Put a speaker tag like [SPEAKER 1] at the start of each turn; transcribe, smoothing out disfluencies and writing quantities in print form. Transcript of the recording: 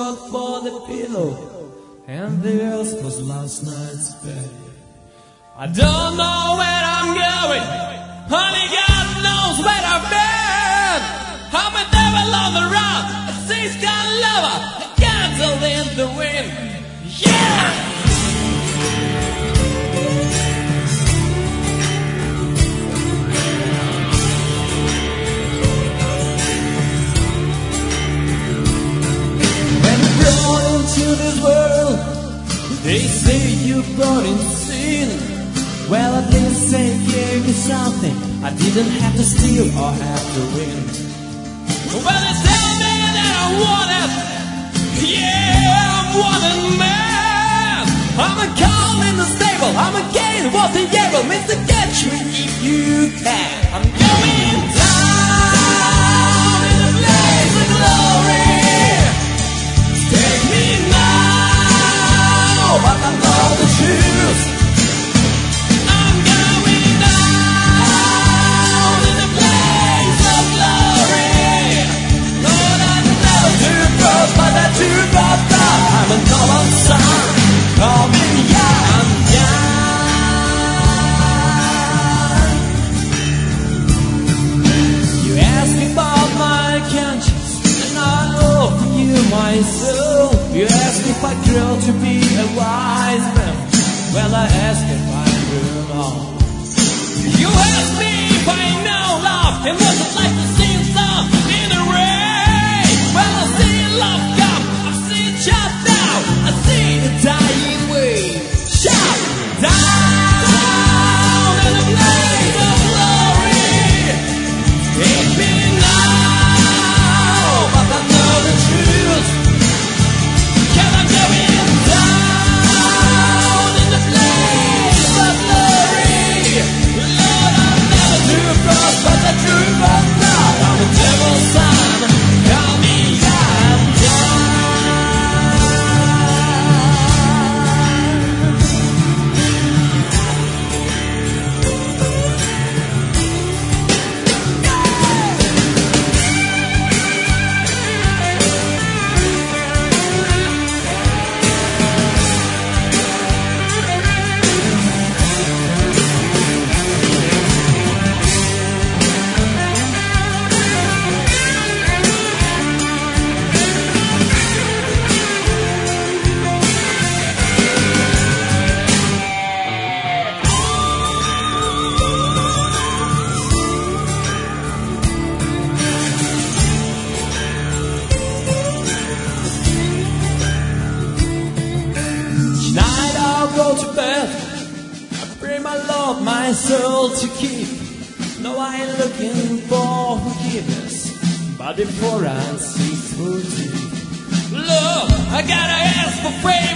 [SPEAKER 1] sought for the pillow, and the earth was last night's bed. I don't know where I'm going, only God knows where I've been. I'm a devil on the run, a six-gun lover, a castle in the wind. Yeah! To this world, they say you brought in sin. Well, at least they gave me something I didn't have to steal or have to win. Well, they tell me that I'm wanted. Yeah, I'm wanted man. I'm a call in the stable, I'm a gain, what's the able, Mr. Catch me if you can. I'm going down in a blaze of glory. Take me now, but I know the truth. I'm going down in the blaze of glory. Lord, I know too close, but I too far. I'm a noble son, coming young, young. You ask me about my conscience, and I offer you my soul. You ask if I grow to be a wise man. Well, I ask if I grew on. You ask me if I know love and what it's like to sing a song in the rain. Well, I see love come, I see it shut down, I see it dying way. Shout down in the blaze of glory. Take me now, but I know the truth. But the truth of love, I'm a devil's son, call me young, my soul to keep. No, I ain't looking for forgiveness, but before I see through deep. Look, I gotta ask for prayer.